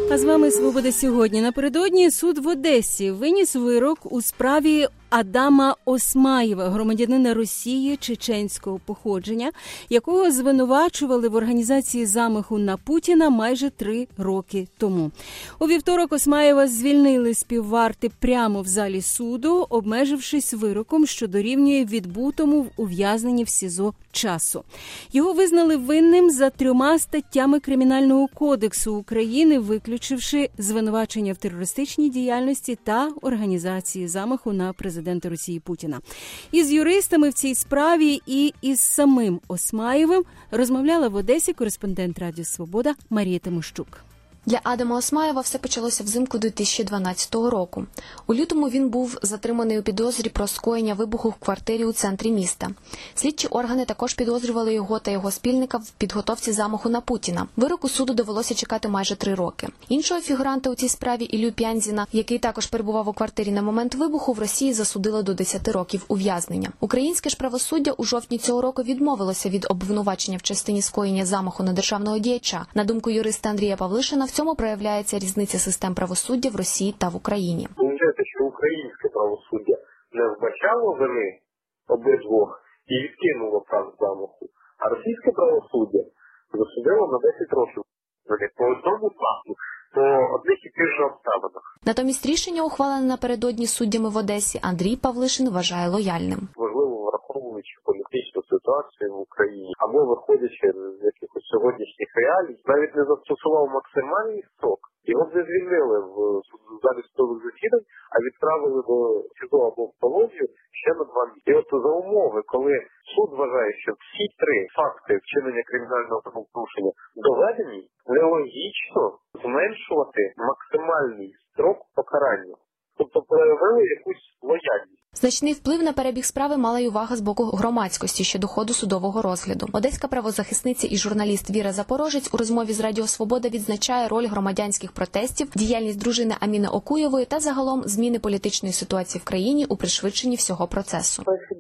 А з вами «Свобода сьогодні». Напередодні суд в Одесі виніс вирок у справі Адама Осмаєва, громадянина Росії чеченського походження, якого звинувачували в організації замаху на Путіна майже 3 роки тому. У вівторок Осмаєва звільнили з півварти прямо в залі суду, обмежившись вироком, що дорівнює відбутому в ув'язненні в СІЗО часу. Його визнали винним за 3 статтями Кримінального кодексу України, виключивши звинувачення в терористичній діяльності та організації замаху на президента Росії Путіна. Із юристами в цій справі і із самим Осмаєвим розмовляла в Одесі кореспондент Радіо Свобода Марія Тимощук. Для Адама Осмаєва все почалося взимку 2012 року. У лютому він був затриманий у підозрі про скоєння вибуху в квартирі у центрі міста. Слідчі органи також підозрювали його та його спільника в підготовці замаху на Путіна. Вироку суду довелося чекати майже 3 роки. Іншого фігуранта у цій справі, Іллю П'янзіна, який також перебував у квартирі на момент вибуху, в Росії засудили до 10 років ув'язнення. Українське ж правосуддя у жовтні цього року відмовилося від обвинувачення в частині скоєння замаху на державного діяча. На думку юриста Андрія Павлишина, в цьому проявляється різниця систем правосуддя в Росії та в Україні. Виходить, що українське правосуддя не вбачало вини обидвох і відкинуло факт замаху, а російське правосуддя засудило на 10 років по одному факту, по одних і тих же обставинах. Натомість рішення, ухвалене напередодні суддями в Одесі, Андрій Павлишин вважає лояльним. Можливо, враховуючи політичну ситуацію в Україні, або виходячи з якихось сьогоднішніх реалій, навіть не застосував максимальний строк. Його б не звільнили в залі судових засідань, а відправили до СІЗО або в колонію ще на 2 місяці. І от за умови, коли суд вважає, що всі 3 факти вчинення кримінального правопорушення доведені, нелогічно зменшувати максимальний строк покарання. Тобто проявили якусь лояльність. Значний вплив на перебіг справи мала й увага з боку громадськості щодо ходу судового розгляду. Одеська правозахисниця і журналіст Віра Запорожець у розмові з Радіо Свобода відзначає роль громадянських протестів, діяльність дружини Аміни Окуєвої та загалом зміни політичної ситуації в країні у пришвидшенні всього процесу.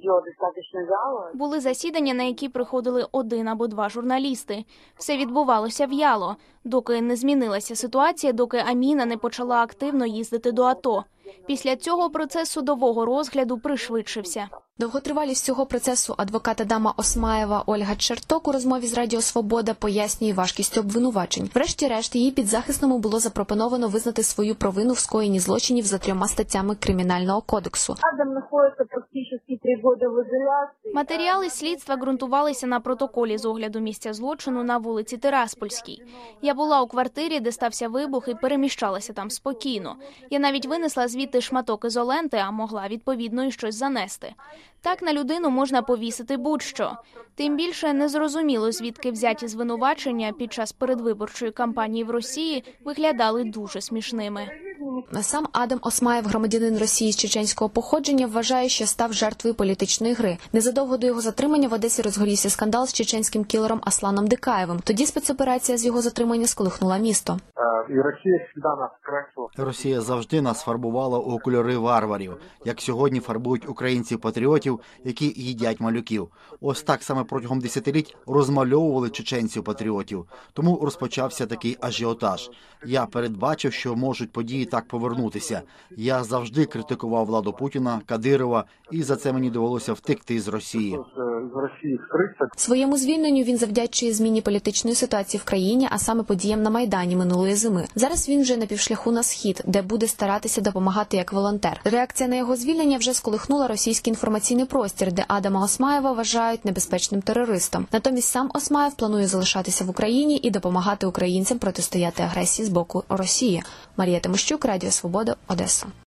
Були засідання, на які приходили 1 або 2 журналісти. Все відбувалося в'яло, доки не змінилася ситуація, доки Аміна не почала активно їздити до АТО. Після цього процес судового розгляду пришвидшився. Довготривалість цього процесу адвокат Адама Осмаєва Ольга Черток у розмові з Радіо Свобода пояснює важкість обвинувачень. Врешті-решт, її підзахисному було запропоновано визнати свою провину в скоєнні злочинів за 3 статтями Кримінального кодексу. Адам знаходиться практично 3 роки в ізоляції. Матеріали слідства ґрунтувалися на протоколі з огляду місця злочину на вулиці Тираспольській. Я була у квартирі, де стався вибух, і переміщалася там спокійно. Я навіть винесла звідти шматок ізоленти, а могла відповідно і щось занести. Так на людину можна повісити будь-що. Тим більше незрозуміло, звідки взяті звинувачення під час передвиборчої кампанії в Росії виглядали дуже смішними. Сам Адам Осмаєв, громадянин Росії з чеченського походження, вважає, що став жертвою політичної гри. Незадовго до його затримання в Одесі розгорівся скандал з чеченським кілером Асланом Дикаєвим. Тоді спецоперація з його затримання сколихнула місто. Росія завжди нас фарбувала у кольори варварів, як сьогодні фарбують українців-патріотів, які їдять малюків. Ось так саме протягом десятиліть розмальовували чеченців-патріотів. Тому розпочався такий ажіотаж. Я передбачив, що можуть події так повернутися. Я завжди критикував владу Путіна, Кадирова, і за це мені довелося втекти з Росії. Своєму звільненню він завдячує зміні політичної ситуації в країні, а саме подіям на Майдані минулої зими. Зараз він вже на півшляху на схід, де буде старатися допомагати як волонтер. Реакція на його звільнення вже сколихнула російський інформаційний простір, де Адама Осмаєва вважають небезпечним терористом. Натомість сам Осмаєв планує залишатися в Україні і допомагати українцям протистояти агресії з боку Росії. Марія Тимощук, Радіо Свобода, Одеса.